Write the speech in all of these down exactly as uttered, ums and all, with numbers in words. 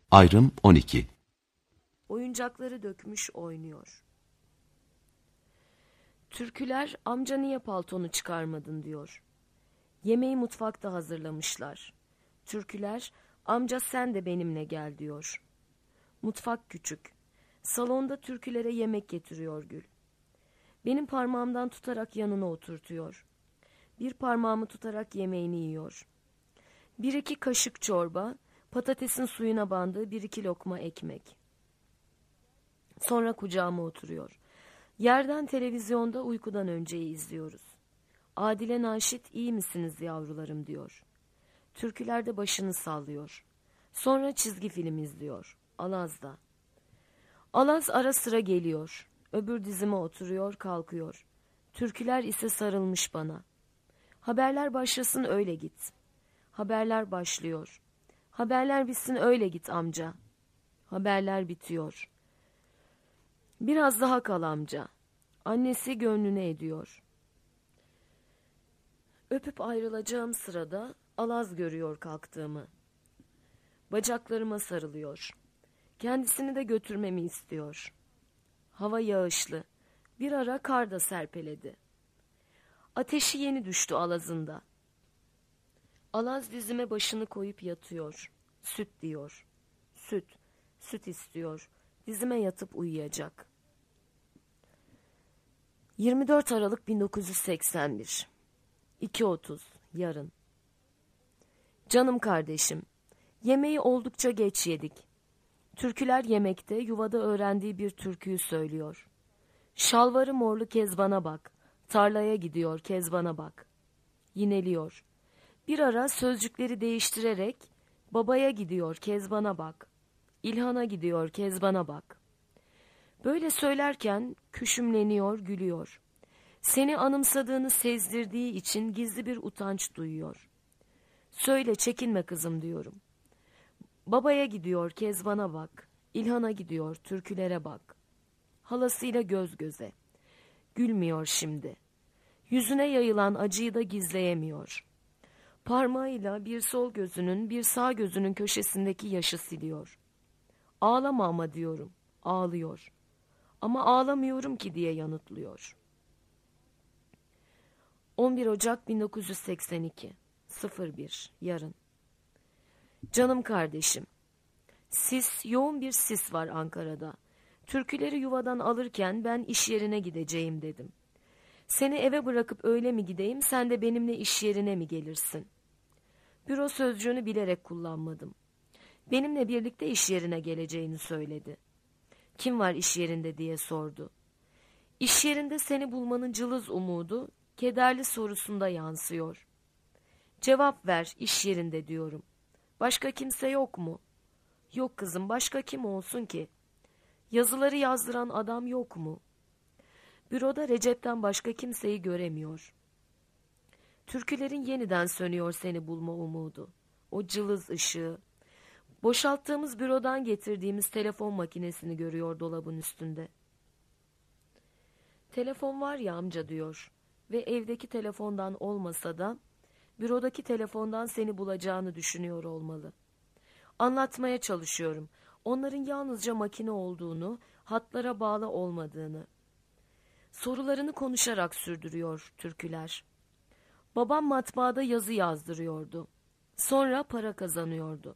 Ayrım on iki. Oyuncakları dökmüş oynuyor. Türküler amca niye paltonu çıkarmadın diyor. Yemeği mutfakta hazırlamışlar. Türküler amca sen de benimle gel diyor. Mutfak küçük. Salonda türkülere yemek getiriyor Gül. Benim parmağımdan tutarak yanına oturtuyor. Bir parmağımı tutarak yemeğini yiyor. Bir iki kaşık çorba, patatesin suyuna bandığı bir iki lokma ekmek. Sonra kucağıma oturuyor. Yerden televizyonda uykudan önceyi izliyoruz. Adile Naşit iyi misiniz yavrularım diyor. Türkülerde başını sallıyor. Sonra çizgi film izliyor. Alaz'da. Alaz ara sıra geliyor. Öbür dizime oturuyor, kalkıyor. Türküler ise sarılmış bana. Haberler başlasın öyle git. Haberler başlıyor. Haberler bitsin öyle git amca. Haberler bitiyor. Biraz daha kal amca. Annesi gönlüne ediyor. Öpüp ayrılacağım sırada Alaz görüyor kalktığımı. Bacaklarıma sarılıyor. Kendisini de götürmemi istiyor. Hava yağışlı. Bir ara kar da serpeledi. Ateşi yeni düştü Alaz'ında. Alaz dizime başını koyup yatıyor. Süt diyor. Süt, süt istiyor. Dizime yatıp uyuyacak. yirmi dört Aralık bin dokuz yüz seksen bir. iki otuz. Yarın. Canım kardeşim, yemeği oldukça geç yedik. Türküler yemekte yuvada öğrendiği bir türküyü söylüyor. Şalvarı morlu Kezban'a bak, tarlaya gidiyor Kezban'a bak. Yineliyor. Bir ara sözcükleri değiştirerek babaya gidiyor Kezban'a bak, İlhan'a gidiyor Kezban'a bak. Böyle söylerken küşümleniyor, gülüyor. Seni anımsadığını sezdirdiği için gizli bir utanç duyuyor. Söyle çekinme kızım diyorum. Babaya gidiyor Kezban'a bak, İlhan'a gidiyor türkülere bak. Halasıyla göz göze. Gülmüyor şimdi. Yüzüne yayılan acıyı da gizleyemiyor. Parmağıyla bir sol gözünün bir sağ gözünün köşesindeki yaşı siliyor. Ağlama ama diyorum, ağlıyor. Ama ağlamıyorum ki diye yanıtlıyor. on bir Ocak bin dokuz yüz seksen iki. sıfır bir. Yarın. Canım kardeşim, sis, yoğun bir sis var Ankara'da. Türküleri yuvadan alırken ben iş yerine gideceğim dedim. Seni eve bırakıp öyle mi gideyim, sen de benimle iş yerine mi gelirsin? Büro sözcüğünü bilerek kullanmadım. Benimle birlikte iş yerine geleceğini söyledi. Kim var iş yerinde diye sordu. İş yerinde seni bulmanın cılız umudu, kederli sorusunda yansıyor. Cevap ver, iş yerinde diyorum. Başka kimse yok mu? Yok kızım, başka kim olsun ki? Yazıları yazdıran adam yok mu? Büroda Recep'ten başka kimseyi göremiyor. Türkülerin yeniden sönüyor seni bulma umudu. O cılız ışığı. Boşalttığımız bürodan getirdiğimiz telefon makinesini görüyor dolabın üstünde. Telefon var ya amca diyor ve evdeki telefondan olmasa da bürodaki telefondan seni bulacağını düşünüyor olmalı. Anlatmaya çalışıyorum. Onların yalnızca makine olduğunu, hatlara bağlı olmadığını. Sorularını konuşarak sürdürüyor türküler. Babam matbaada yazı yazdırıyordu. Sonra para kazanıyordu.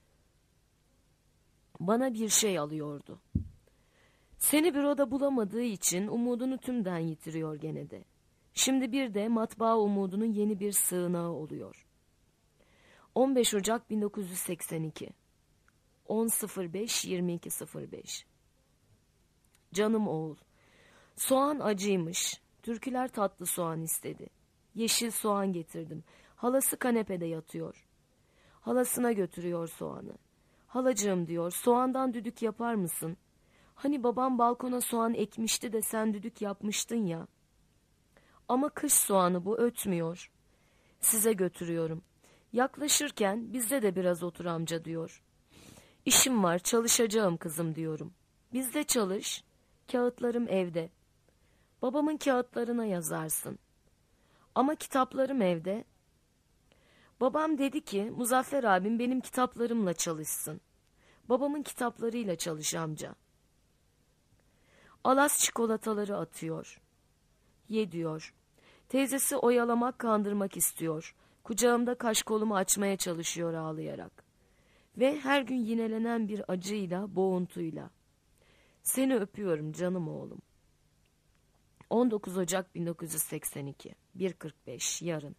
Bana bir şey alıyordu. Seni büroda bulamadığı için umudunu tümden yitiriyor gene de. Şimdi bir de matbaa umudunun yeni bir sığınağı oluyor. on beş Ocak bin dokuz yüz seksen iki. on beş yirmi iki sıfır beş. Canım oğul, soğan acıymış. Türküler tatlı soğan istedi. Yeşil soğan getirdim. Halası kanepede yatıyor. Halasına götürüyor soğanı. Halacığım diyor, soğandan düdük yapar mısın? Hani babam balkona soğan ekmişti de sen düdük yapmıştın ya. Ama kış soğanı bu, ötmüyor. Size götürüyorum. Yaklaşırken bizde de biraz otur amca diyor. İşim var, çalışacağım kızım diyorum. Bizde çalış, kağıtlarım evde. Babamın kağıtlarına yazarsın. Ama kitaplarım evde. Babam dedi ki Muzaffer abim benim kitaplarımla çalışsın. Babamın kitaplarıyla çalış amca. Alas çikolataları atıyor. Ye diyor. Teyzesi oyalamak, kandırmak istiyor. Kucağımda kaş kolumu açmaya çalışıyor ağlayarak. Ve her gün yinelenen bir acıyla, boğuntuyla. Seni öpüyorum canım oğlum. on dokuz Ocak bin dokuz yüz seksen iki, bir kırk beş, yarın.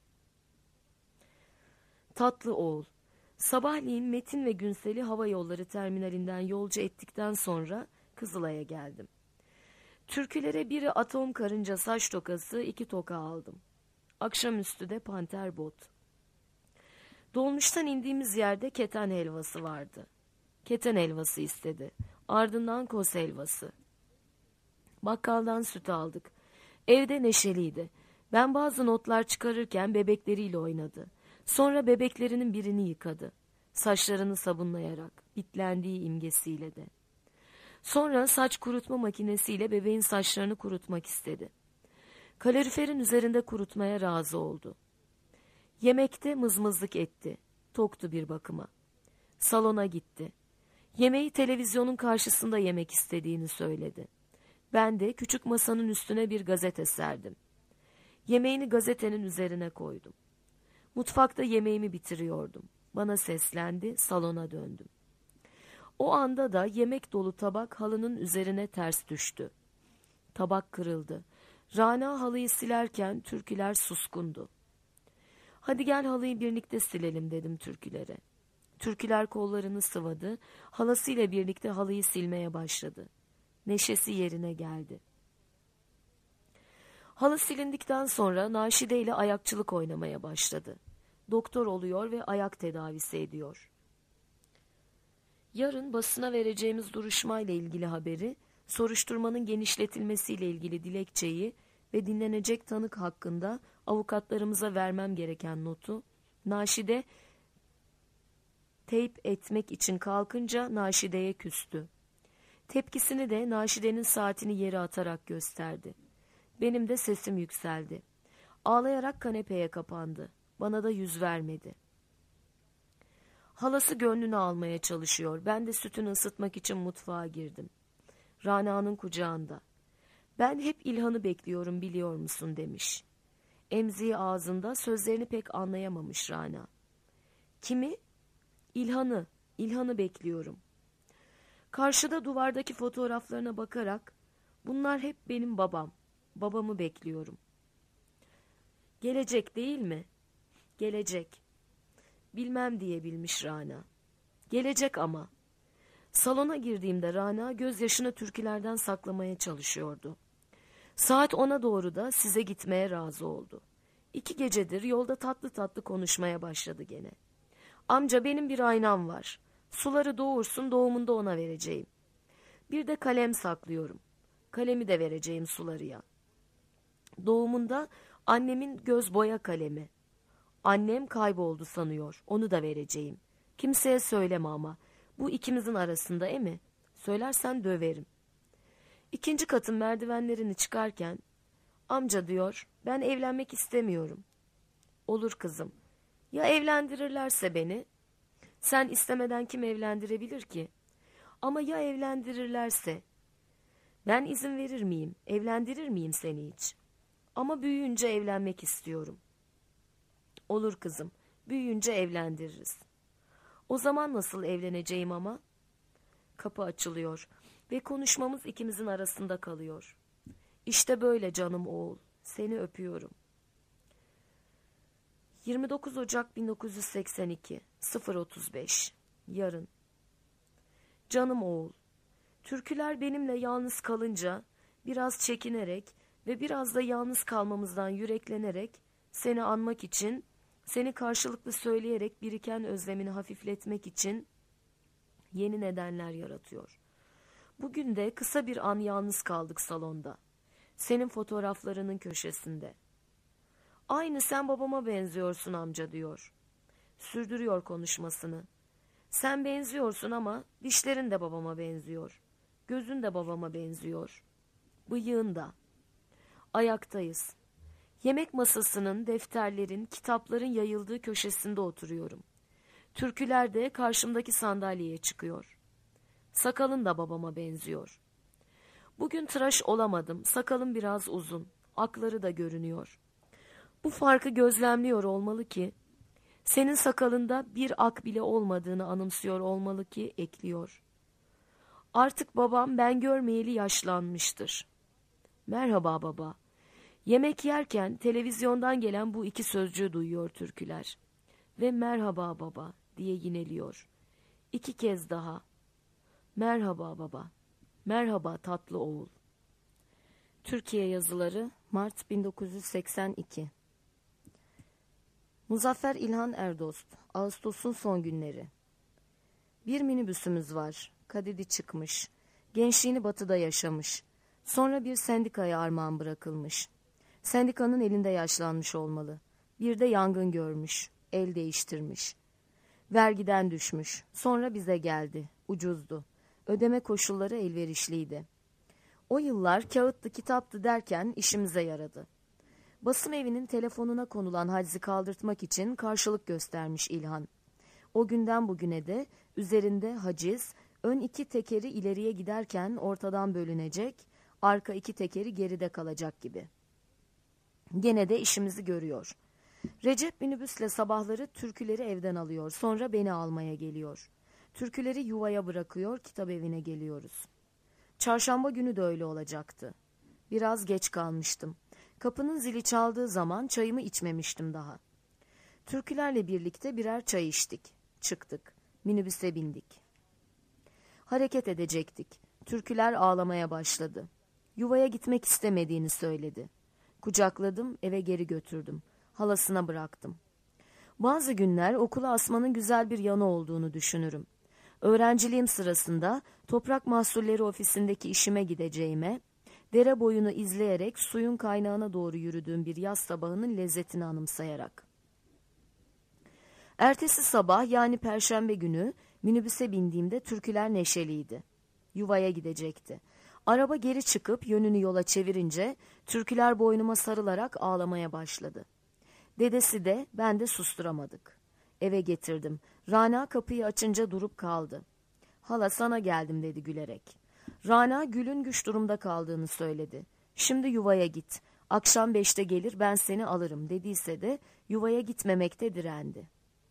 Tatlı oğul, sabahleyin Metin ve Günsel'i hava yolları terminalinden yolcu ettikten sonra Kızılay'a geldim. Türkülere biri atom karınca saç tokası, iki toka aldım. Akşamüstü de panter bot. Dolmuştan indiğimiz yerde keten helvası vardı. Keten helvası istedi. Ardından kos helvası. Bakkaldan süt aldık. Evde neşeliydi. Ben bazı notlar çıkarırken bebekleriyle oynadı. Sonra bebeklerinin birini yıkadı. Saçlarını sabunlayarak, bitlendiği imgesiyle de. Sonra saç kurutma makinesiyle bebeğin saçlarını kurutmak istedi. Kaloriferin üzerinde kurutmaya razı oldu. Yemekte mızmızlık etti. Toktu bir bakıma. Salona gitti. Yemeği televizyonun karşısında yemek istediğini söyledi. Ben de küçük masanın üstüne bir gazete serdim. Yemeğini gazetenin üzerine koydum. Mutfakta yemeğimi bitiriyordum. Bana seslendi, salona döndüm. O anda da yemek dolu tabak halının üzerine ters düştü. Tabak kırıldı. Rana halıyı silerken türküler suskundu. Hadi gel halıyı birlikte silelim dedim türkülere. Türküler kollarını sıvadı, halasıyla birlikte halıyı silmeye başladı. Neşesi yerine geldi. Halı silindikten sonra Naşide ile ayakçılık oynamaya başladı. Doktor oluyor ve ayak tedavisi ediyor. Yarın basına vereceğimiz duruşmayla ilgili haberi, soruşturmanın genişletilmesiyle ilgili dilekçeyi ve dinlenecek tanık hakkında avukatlarımıza vermem gereken notu, Naşide teyp etmek için kalkınca Naşide'ye küstü. Tepkisini de Naşide'nin saatini yere atarak gösterdi. Benim de sesim yükseldi. Ağlayarak kanepeye kapandı. Bana da yüz vermedi. Halası gönlünü almaya çalışıyor. Ben de sütünü ısıtmak için mutfağa girdim. Rana'nın kucağında. Ben hep İlhan'ı bekliyorum biliyor musun demiş. Emziği ağzında, sözlerini pek anlayamamış Rana. Kimi? İlhan'ı. İlhan'ı bekliyorum. Karşıda duvardaki fotoğraflarına bakarak, bunlar hep benim babam. Babamı bekliyorum. Gelecek değil mi? Gelecek. Bilmem diyebilmiş Rana. Gelecek ama. Salona girdiğimde Rana gözyaşını türkülerden saklamaya çalışıyordu. Saat ona doğru da size gitmeye razı oldu. İki gecedir yolda tatlı tatlı konuşmaya başladı gene. Amca benim bir aynam var. Suları doğursun doğumunda ona vereceğim. Bir de kalem saklıyorum. Kalemi de vereceğim sularıya. Doğumunda annemin göz boya kalemi. Annem kayboldu sanıyor. Onu da vereceğim. Kimseye söyleme ama. Bu ikimizin arasında e mi? Söylersen döverim. İkinci katın merdivenlerini çıkarken amca diyor ben evlenmek istemiyorum. Olur kızım. Ya evlendirirlerse beni? Sen istemeden kim evlendirebilir ki? Ama ya evlendirirlerse? Ben izin verir miyim? Evlendirir miyim seni hiç? Ama büyüyünce evlenmek istiyorum. Olur kızım. Büyüyünce evlendiririz. O zaman nasıl evleneceğim ama? Kapı açılıyor ve konuşmamız ikimizin arasında kalıyor. İşte böyle canım oğul. Seni öpüyorum. yirmi dokuz Ocak bin dokuz yüz seksen iki, sıfır otuz beş. Yarın. Canım oğul. Türküler benimle yalnız kalınca biraz çekinerek ve biraz da yalnız kalmamızdan yüreklenerek seni anmak için, seni karşılıklı söyleyerek biriken özlemini hafifletmek için yeni nedenler yaratıyor. Bugün de kısa bir an yalnız kaldık salonda. Senin fotoğraflarının köşesinde. Aynı sen babama benziyorsun amca diyor. Sürdürüyor konuşmasını. Sen benziyorsun ama dişlerin de babama benziyor. Gözün de babama benziyor. Bıyığın da. Ayaktayız. Yemek masasının, defterlerin, kitapların yayıldığı köşesinde oturuyorum. Türküler de karşımdaki sandalyeye çıkıyor. Sakalın da babama benziyor. Bugün tıraş olamadım. Sakalım biraz uzun. Akları da görünüyor. Bu farkı gözlemliyor olmalı ki, senin sakalında bir ak bile olmadığını anımsıyor olmalı ki ekliyor. Artık babam ben görmeyeli yaşlanmıştır. Merhaba baba. Yemek yerken televizyondan gelen bu iki sözcüğü duyuyor Türküler. Ve merhaba baba diye yineliyor. İki kez daha. Merhaba baba. Merhaba tatlı oğul. Türkiye Yazıları, Mart bin dokuz yüz seksen iki. Muzaffer İlhan Erdost, Ağustos'un son günleri. Bir minibüsümüz var. Kadidi çıkmış. Gençliğini batıda yaşamış. Sonra bir sendikaya armağan bırakılmış. Sendikanın elinde yaşlanmış olmalı. Bir de yangın görmüş. El değiştirmiş. Vergiden düşmüş. Sonra bize geldi. Ucuzdu. Ödeme koşulları elverişliydi. O yıllar kağıttı, kitaptı derken işimize yaradı. Basım evinin telefonuna konulan haczi kaldırtmak için karşılık göstermiş İlhan. O günden bugüne de üzerinde haciz, ön iki tekeri ileriye giderken ortadan bölünecek, arka iki tekeri geride kalacak gibi. Gene de işimizi görüyor. Recep minibüsle sabahları türküleri evden alıyor, sonra beni almaya geliyor. Türküleri yuvaya bırakıyor, kitap evine geliyoruz. Çarşamba günü de öyle olacaktı. Biraz geç kalmıştım. Kapının zili çaldığı zaman çayımı içmemiştim daha. Türkülerle birlikte birer çay içtik. Çıktık. Minibüse bindik. Hareket edecektik. Türküler ağlamaya başladı. Yuvaya gitmek istemediğini söyledi. Kucakladım, eve geri götürdüm. Halasına bıraktım. Bazı günler okula asmanın güzel bir yanı olduğunu düşünürüm. Öğrenciliğim sırasında Toprak Mahsulleri Ofisi'ndeki işime gideceğime, dere boyunu izleyerek suyun kaynağına doğru yürüdüğüm bir yaz sabahının lezzetini anımsayarak. Ertesi sabah yani Perşembe günü minibüse bindiğimde türküler neşeliydi. Yuvaya gidecekti. Araba geri çıkıp yönünü yola çevirince türküler boynuma sarılarak ağlamaya başladı. Dedesi de ben de susturamadık. Eve getirdim. Rana kapıyı açınca durup kaldı. Hala sana geldim dedi gülerek. Rana Gül'ün güç durumda kaldığını söyledi. Şimdi yuvaya git. Akşam beşte gelir ben seni alırım dediyse de yuvaya gitmemekte direndi.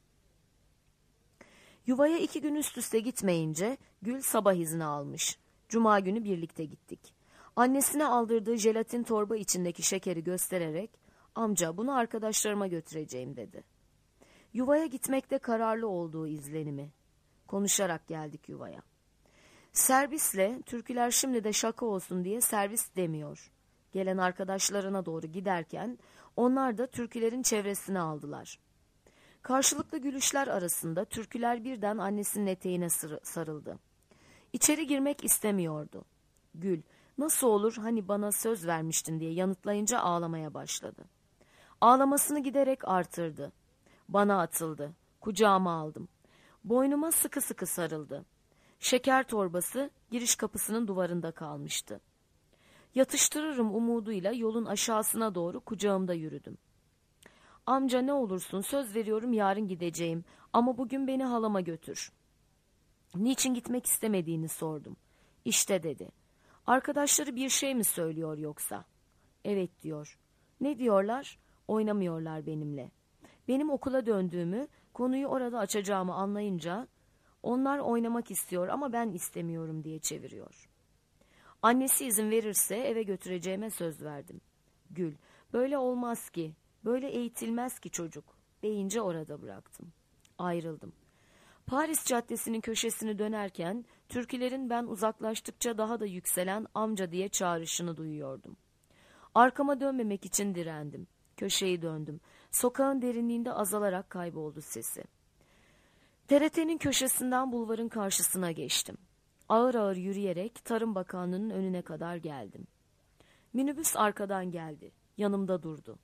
Yuvaya iki gün üst üste gitmeyince Gül sabah izni almış. Cuma günü birlikte gittik. Annesine aldırdığı jelatin torba içindeki şekeri göstererek amca bunu arkadaşlarıma götüreceğim dedi. Yuvaya gitmekte kararlı olduğu izlenimi. Konuşarak geldik yuvaya. Servisle türküler şimdi de şaka olsun diye servis demiyor. Gelen arkadaşlarına doğru giderken onlar da türkülerin çevresine aldılar. Karşılıklı gülüşler arasında türküler birden annesinin eteğine sarıldı. İçeri girmek istemiyordu. Gül, nasıl olur hani bana söz vermiştin diye yanıtlayınca ağlamaya başladı. Ağlamasını giderek artırdı. Bana atıldı. Kucağıma aldım. Boynuma sıkı sıkı sarıldı. Şeker torbası giriş kapısının duvarında kalmıştı. Yatıştırırım umuduyla yolun aşağısına doğru kucağımda yürüdüm. Amca ne olursun söz veriyorum yarın gideceğim ama bugün beni halama götür. Niçin gitmek istemediğini sordum. İşte dedi. Arkadaşları bir şey mi söylüyor yoksa? Evet diyor. Ne diyorlar? Oynamıyorlar benimle. Benim okula döndüğümü, konuyu orada açacağımı anlayınca onlar oynamak istiyor ama ben istemiyorum diye çeviriyor. Annesi izin verirse eve götüreceğime söz verdim. Gül, böyle olmaz ki, böyle eğitilmez ki çocuk deyince orada bıraktım. Ayrıldım. Paris Caddesi'nin köşesini dönerken türkülerin ben uzaklaştıkça daha da yükselen amca diye çağrışını duyuyordum. Arkama dönmemek için direndim. Köşeyi döndüm. Sokağın derinliğinde azalarak kayboldu sesi. T R T'nin köşesinden bulvarın karşısına geçtim. Ağır ağır yürüyerek Tarım Bakanlığı'nın önüne kadar geldim. Minibüs arkadan geldi. Yanımda durdu.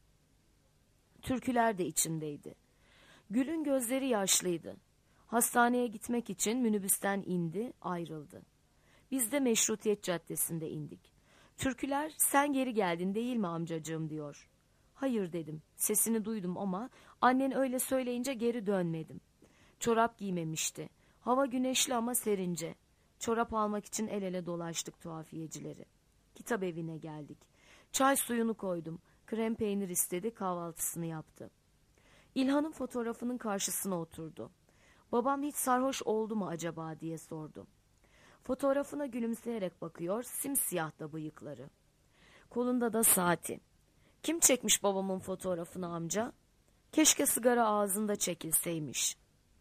Türküler de içindeydi. Gül'ün gözleri yaşlıydı. Hastaneye gitmek için minibüsten indi, ayrıldı. Biz de Meşrutiyet Caddesi'nde indik. Türküler sen geri geldin değil mi amcacığım diyor. Hayır dedim. Sesini duydum ama annen öyle söyleyince geri dönmedim. Çorap giymemişti. Hava güneşli ama serince. Çorap almak için el ele dolaştık tuhafiyecileri. Kitap evine geldik. Çay suyunu koydum. Krem peynir istedi, kahvaltısını yaptı. İlhan'ın fotoğrafının karşısına oturdu. Babam hiç sarhoş oldu mu acaba diye sordu. Fotoğrafına gülümseyerek bakıyor, simsiyah da bıyıkları. Kolunda da saati. Kim çekmiş babamın fotoğrafını amca? Keşke sigara ağzında çekilseymiş.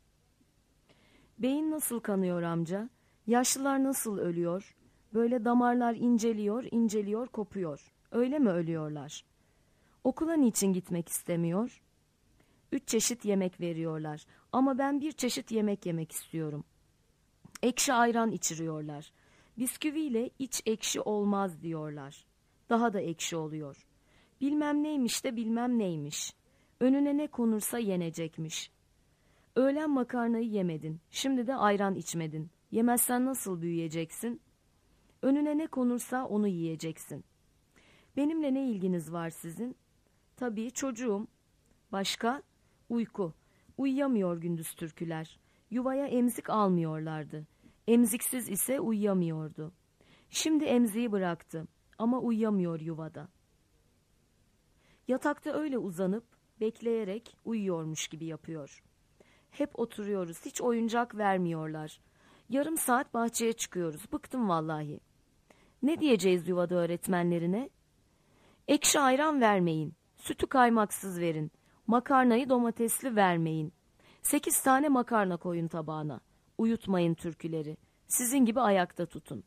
Beyin nasıl kanıyor amca? Yaşlılar nasıl ölüyor? Böyle damarlar inceliyor, inceliyor, kopuyor. Öyle mi ölüyorlar? Okula niçin gitmek istemiyor? Üç çeşit yemek veriyorlar. Ama ben bir çeşit yemek yemek istiyorum. Ekşi ayran içiriyorlar. Bisküviyle iç ekşi olmaz diyorlar. Daha da ekşi oluyor. Bilmem neymiş de bilmem neymiş. Önüne ne konursa yenecekmiş. Öğlen makarnayı yemedin. Şimdi de ayran içmedin. Yemezsen nasıl büyüyeceksin? Önüne ne konursa onu yiyeceksin. Benimle ne ilginiz var sizin? Tabii çocuğum. Başka? Uyku. Uyuyamıyor gündüz türküler. Yuvaya emzik almıyorlardı. Emziksiz ise uyuyamıyordu. Şimdi emziği bıraktı ama uyuyamıyor yuvada. Yatakta öyle uzanıp bekleyerek uyuyormuş gibi yapıyor. Hep oturuyoruz, hiç oyuncak vermiyorlar. Yarım saat bahçeye çıkıyoruz, bıktım vallahi. Ne diyeceğiz yuvada öğretmenlerine? Ekşi ayran vermeyin, sütü kaymaksız verin, makarnayı domatesli vermeyin. Sekiz tane makarna koyun tabağına. Uyutmayın türküleri. Sizin gibi ayakta tutun.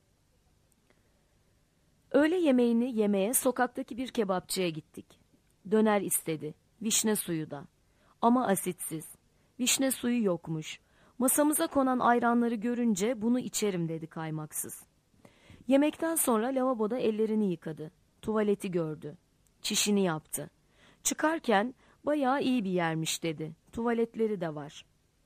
Öğle yemeğini yemeye sokaktaki bir kebapçıya gittik. Döner istedi. Vişne suyu da. Ama asitsiz. Vişne suyu yokmuş. Masamıza konan ayranları görünce bunu içerim dedi kaymaksız. Yemekten sonra lavaboda ellerini yıkadı. Tuvaleti gördü. Çişini yaptı. Çıkarken bayağı iyi bir yermiş dedi. Tuvaletleri de var.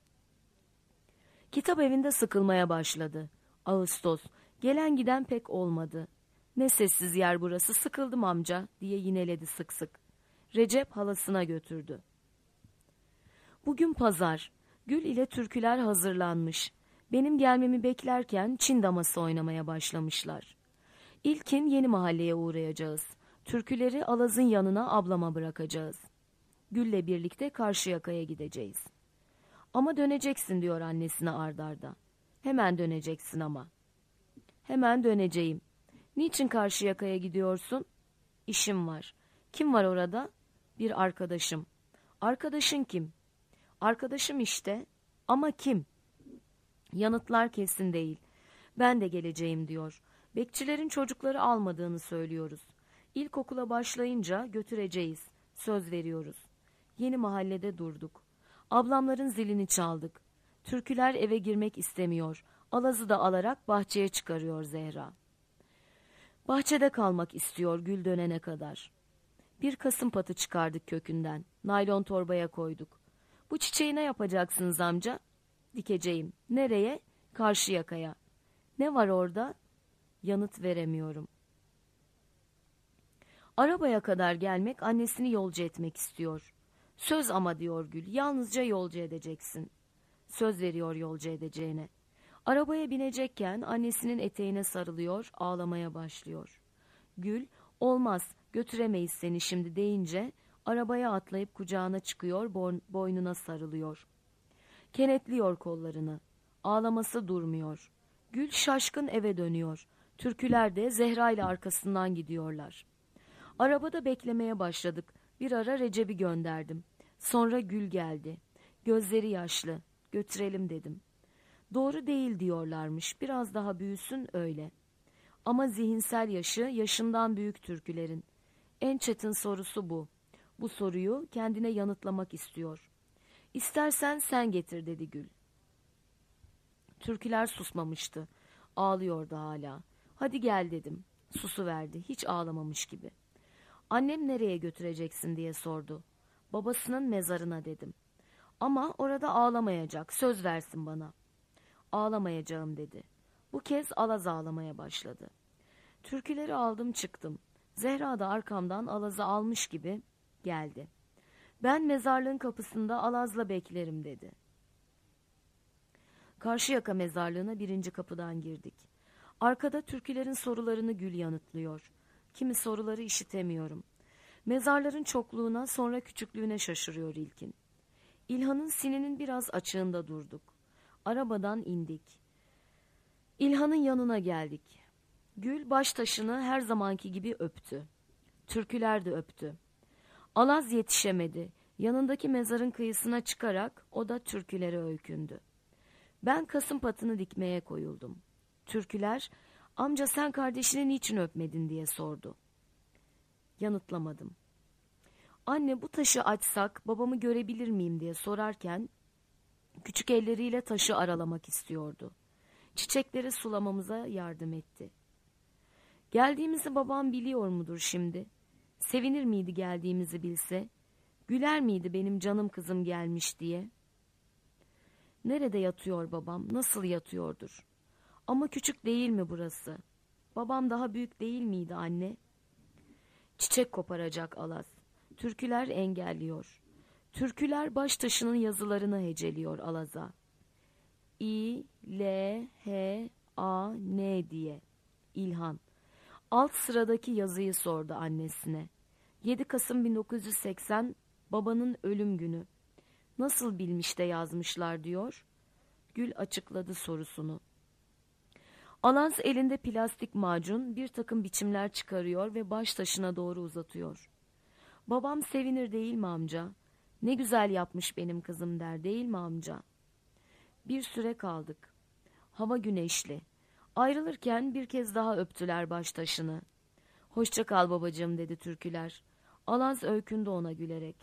Kitap evinde sıkılmaya başladı. Ağustos. Gelen giden pek olmadı. Ne sessiz yer burası, sıkıldım amca diye yineledi sık sık. Recep halasına götürdü. Bugün pazar. Gül ile türküler hazırlanmış. Benim gelmemi beklerken Çin daması oynamaya başlamışlar. İlkin yeni mahalleye uğrayacağız. Türküleri Alaz'ın yanına ablama bırakacağız. Gül'le birlikte Karşıyaka'ya gideceğiz. Ama döneceksin diyor annesine ard arda. Hemen döneceksin ama. Hemen döneceğim. Niçin Karşıyaka'ya gidiyorsun? İşim var. Kim var orada? Bir arkadaşım. Arkadaşın kim? Arkadaşım işte. Ama kim? Yanıtlar kesin değil. Ben de geleceğim diyor. Bekçilerin çocukları almadığını söylüyoruz. İlkokula başlayınca götüreceğiz. Söz veriyoruz. Yeni mahallede durduk. Ablamların zilini çaldık. Türküler eve girmek istemiyor. Alaz'ı da alarak bahçeye çıkarıyor Zehra. Bahçede kalmak istiyor Gül dönene kadar. Bir kasım patı çıkardık kökünden. Naylon torbaya koyduk. Bu çiçeği ne yapacaksınız amca? Dikeceğim. Nereye? Karşıyaka'ya. Ne var orada? Yanıt veremiyorum. Arabaya kadar gelmek, annesini yolcu etmek istiyor. Söz ama diyor Gül, yalnızca yolcu edeceksin. Söz veriyor yolcu edeceğine. Arabaya binecekken annesinin eteğine sarılıyor, ağlamaya başlıyor. Gül, olmaz, götüremeyiz seni şimdi deyince arabaya atlayıp kucağına çıkıyor, boynuna sarılıyor. Kenetliyor kollarını. Ağlaması durmuyor. Gül şaşkın eve dönüyor. Türküler de Zehra ile arkasından gidiyorlar. Arabada beklemeye başladık. Bir ara Recep'i gönderdim. Sonra Gül geldi. Gözleri yaşlı. Götürelim dedim. Doğru değil diyorlarmış. Biraz daha büyüsün öyle. Ama zihinsel yaşı yaşından büyük türkülerin. En çetin sorusu bu. Bu soruyu kendine yanıtlamak istiyor. İstersen sen getir dedi Gül. Türküler susmamıştı. Ağlıyordu hala. Hadi gel dedim. Susuverdi. Hiç ağlamamış gibi. Annem nereye götüreceksin diye sordu. Babasının mezarına dedim. Ama orada ağlamayacak. Söz versin bana. Ağlamayacağım dedi. Bu kez Alaz ağlamaya başladı. Türküleri aldım çıktım. Zehra da arkamdan Alaz'ı almış gibi geldi. Ben mezarlığın kapısında Alaz'la beklerim dedi. Karşıyaka mezarlığına birinci kapıdan girdik. Arkada türkülerin sorularını Gül yanıtlıyor. Kimi soruları işitemiyorum. Mezarların çokluğuna, sonra küçüklüğüne şaşırıyor İlkin. İlhan'ın sininin biraz açığında durduk. Arabadan indik. İlhan'ın yanına geldik. Gül baş taşını her zamanki gibi öptü. Türküler de öptü. Alaz yetişemedi. Yanındaki mezarın kıyısına çıkarak o da türkülere öykündü. Ben kasım patını dikmeye koyuldum. Türküler, amca sen kardeşini niçin öpmedin diye sordu. Yanıtlamadım. Anne bu taşı açsak babamı görebilir miyim diye sorarken küçük elleriyle taşı aralamak istiyordu. Çiçekleri sulamamıza yardım etti. Geldiğimizi babam biliyor mudur şimdi? Sevinir miydi geldiğimizi bilse? Güler miydi benim canım kızım gelmiş diye? Nerede yatıyor babam? Nasıl yatıyordur? Ama küçük değil mi burası? Babam daha büyük değil miydi anne? Çiçek koparacak Alaz. Türküler engelliyor. Türküler baş taşının yazılarını heceliyor Alaz'a. İ, L, H, A, N diye. İlhan. Alt sıradaki yazıyı sordu annesine. yedi Kasım bin dokuz yüz seksen babanın ölüm günü. Nasıl bilmiş de yazmışlar diyor. Gül açıkladı sorusunu. Alaz elinde plastik macun bir takım biçimler çıkarıyor ve baş taşına doğru uzatıyor. Babam sevinir değil mi amca? Ne güzel yapmış benim kızım der değil mi amca? Bir süre kaldık. Hava güneşli. Ayrılırken bir kez daha öptüler baş taşını. Hoşça kal babacığım dedi türküler. Alaz öykündü ona gülerek.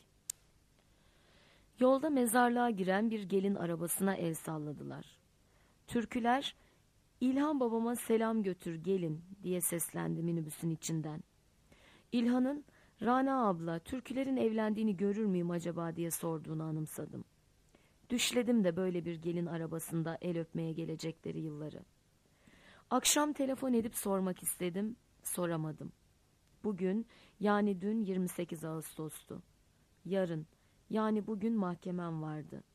Yolda mezarlığa giren bir gelin arabasına el salladılar. Türküler, İlhan babama selam götür gelin diye seslendi minibüsün içinden. İlhan'ın, Rana abla türkülerin evlendiğini görür müyüm acaba diye sorduğunu anımsadım. Düşledim de böyle bir gelin arabasında el öpmeye gelecekleri yılları. Akşam telefon edip sormak istedim, soramadım. Bugün yani dün yirmi sekiz Ağustos'tu. Yarın yani bugün mahkemem vardı.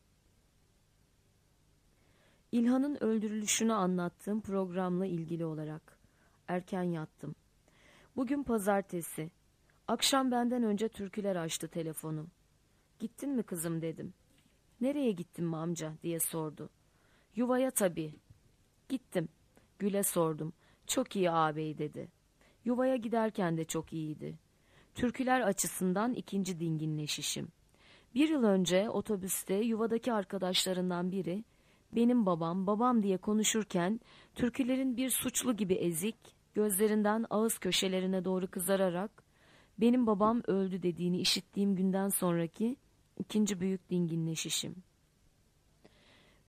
İlhan'ın öldürülüşünü anlattığım programla ilgili olarak. Erken yattım. Bugün pazartesi. Akşam benden önce türküler açtı telefonu. Gittin mi kızım dedim. Nereye gittin mi amca diye sordu. Yuvaya tabii. Gittim. Gül'e sordum. Çok iyi ağabey dedi. Yuvaya giderken de çok iyiydi. Türküler açısından ikinci dinginleşişim. Bir yıl önce otobüste yuvadaki arkadaşlarından biri benim babam, babam diye konuşurken türkülerin bir suçlu gibi ezik, gözlerinden ağız köşelerine doğru kızararak benim babam öldü dediğini işittiğim günden sonraki ikinci büyük dinginleşişim.